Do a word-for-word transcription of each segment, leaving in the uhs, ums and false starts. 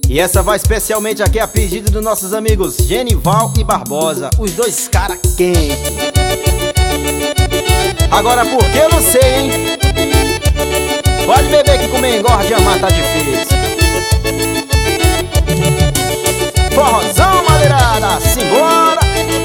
E essa vai especialmente aqui a pedido dos nossos amigos Genival e Barbosa, os dois cara quentes. Agora por que eu não sei, hein? Pode beber que comer engorda e amar tá difícil. Forrozão, madeirada, simbora!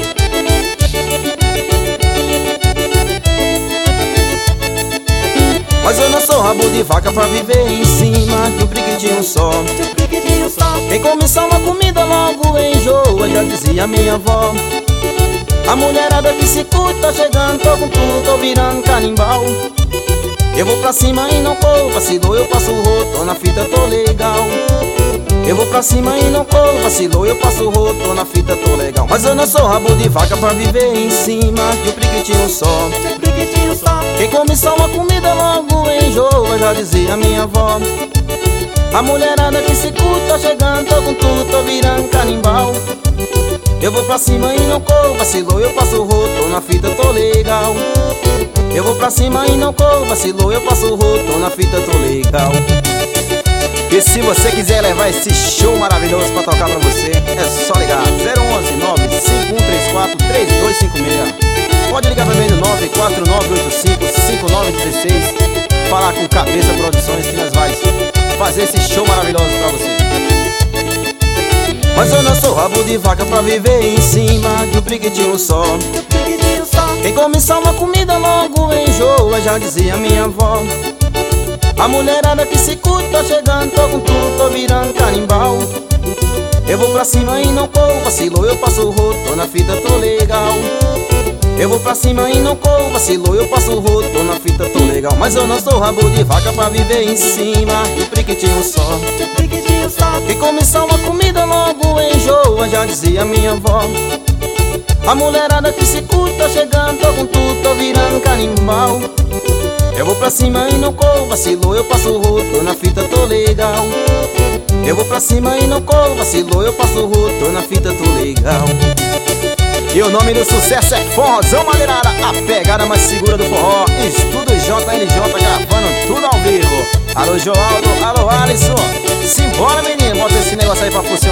Mas eu não sou rabo de vaca pra viver em cima de um priquitinho só. Quem come só uma comida logo enjoa, já dizia minha avó. A mulherada que se curte tá chegando, tô com tudo, tô virando canimbal. Eu vou pra cima e não corro, vacilou, eu passo o rodo, tô na fita, tô legal. Eu vou pra cima e não corro, vacilou, eu passo o rodo, tô na fita, tô legal. Mas eu não sou rabo de vaca pra viver em cima de um priquitinho só. Quem come só uma comida logo enjoa, já dizia minha avó. A mulherada que se curte tá chegando, tô com tudo, tô virando canimbal. Eu vou pra cima e não corro, vacilou, eu passo o rodo, tô na fita, tô legal. Eu vou pra cima e não corro, vacilou, eu passo o rodo, tô na fita, tô legal. E se você quiser levar esse show maravilhoso pra tocar pra você, é só ligar zero onze nove cinco um três quatro três dois cinco seis. Pode ligar também no nove quatro nove oito cinco cinco nove um seis. Falar com Cabeça Produções que nós vai fazer esse show maravilhoso pra você. Mas eu não sou rabo de vaca pra viver em cima de um priquitinho só. Quem come só uma comida logo enjoa, já dizia minha avó. A mulherada que se curte tá chegando, tô com tudo, tô virando canimbal. Eu vou pra cima e não corro, vacilou, eu passo o rodo, tô na fita, tô legal. Eu vou pra cima e não corro, vacilou, eu passo o rodo, tô na fita, tô legal. Mas eu não sou rabo de vaca pra viver em cima de um priquitinho só. Quem come só uma comida logo enjoa, já dizia minha avó. A mulherada que se curte tá chegando, tô com tudo, tô virando canimbal. Eu vou pra cima e não corro, vacilou, eu passo o rodo, tô na fita, tô legal. Eu vou pra cima e não corro, vacilou, eu passo o rodo, tô na fita, tô legal. E o nome do sucesso é Forrozão, madeirada, a pegada mais segura do forró. Estúdio J L J gravando tudo ao vivo. Alô Joaldo, alô Alisson. Simbora menino, bota esse negócio aí pra funcionar.